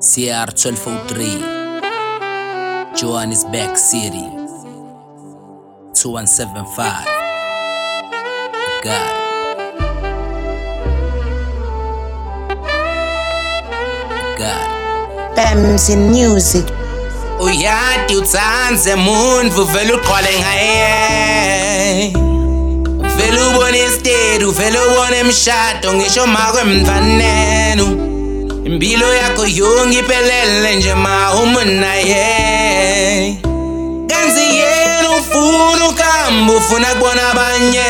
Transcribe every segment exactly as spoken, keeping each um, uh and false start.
C R twelve oh three, Johannesburg City, two one seven five. God. God. Bams in music. Uyati utsandze muntfu vele uqwale ngaye, vele ubone isitedu, vele ubone emshado ngisho makwemntfanenu. Impilo yakho yonke iphelele nje ma umunaye, kanzi yena ufuna ukuhamba ufuna kubona abanye.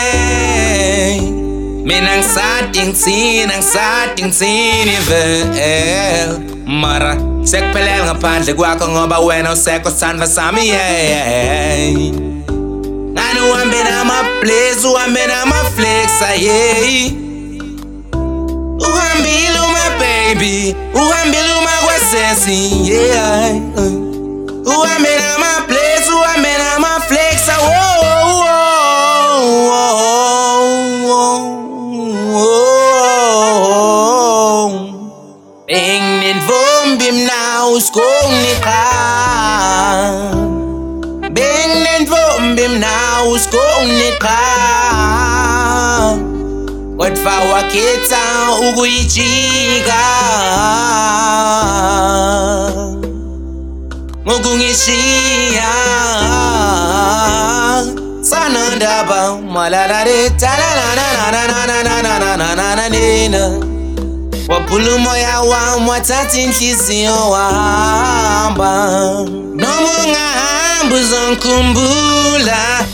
Mina ngisadi ngitsini, ngisadi ngitsini vele, mara sekuphelele ngaphandle kwakho ngoba wena usekho sandla sami, yeah. Ngani uhambe nama-plays, uhambe nama-flex, yeah. Uhambile uma baby, uhambile uma kwesesi, yeah. Uhambe nama-plays, uhambe nama-flex, oh, oh, oh. Benginenvombi mna usikongiqa, benginenvombi mna usikongiqa, kodwa wakhetha ukuyijika ngokungishiya. Sanandaba malalare talalalalalalalalalalalala, waphula umoya wami wathatha inhliziyo wahamba. Noma ungahamba uzongikhumbula,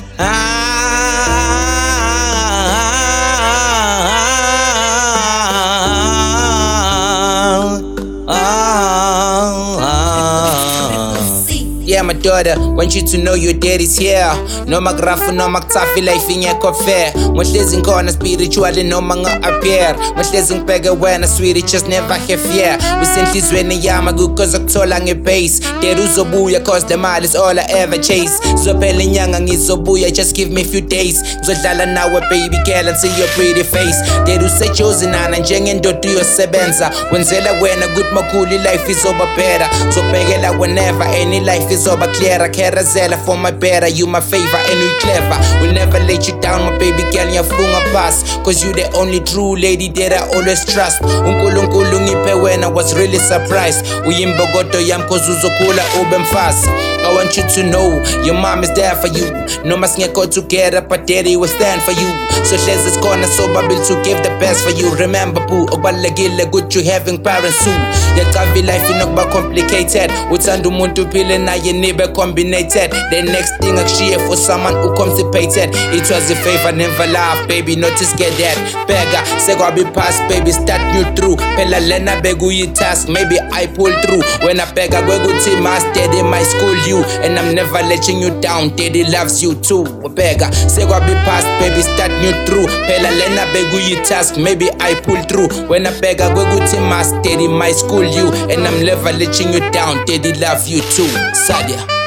yeah, my daughter, want you to know your daddy's here. Noma grafu noma kutafi life ingekho fair. Ngihlezi ngikhona spiritually noma nga-appear. Ngihlezi ngibheke wena sweetie, just never have fear. Usenhlizweni yami kukoza kuthola ngebase. Daddy uzobuya cause the mile is all I ever chase. Zophela inyanga ngizobuya, just give me a few days. Ngizodlala nawe baby girl until your pretty face. Daddy usejozi nana njengendoda uyosebenza. Wenzela wena good makhulu, life is over better. Zobhekela whenever any life is over clearer. Carousel for my better, you my favor and we clever. We'll never let you down, my baby girl, ngiyafunga pass. Cause you the only true lady that I always trust. Unkulunkulu ngiphe wena, was really surprised. Uyimbogodo yami cause uzokhula ube mfasi. I want you to know your mom is there for you. Noma singekho together but daddy will stand for you. So hlezi sikhona sobabili to give the best for you. Remember boo, okubalulekile good you having parents too. Yakavi life inokuba complicated, uthanda umuntu uphile naye nibe combinated. The next thing akushiye for someone who constipated. It was a favor, never laugh, baby, notice get that. Bega, sekwabi past, baby, start new through. Phela lena bekuyi task, maybe I pull through. When I bega kwekuthi mas daddy my school you, and I'm never letting you down, daddy loves you too. Bega, sekwabi past, baby, start new through. Phela lena bekuyi task, maybe I pull through. When I bega kwekuthi mas daddy my school you, and I'm never letting you down, daddy love you too. Sadia.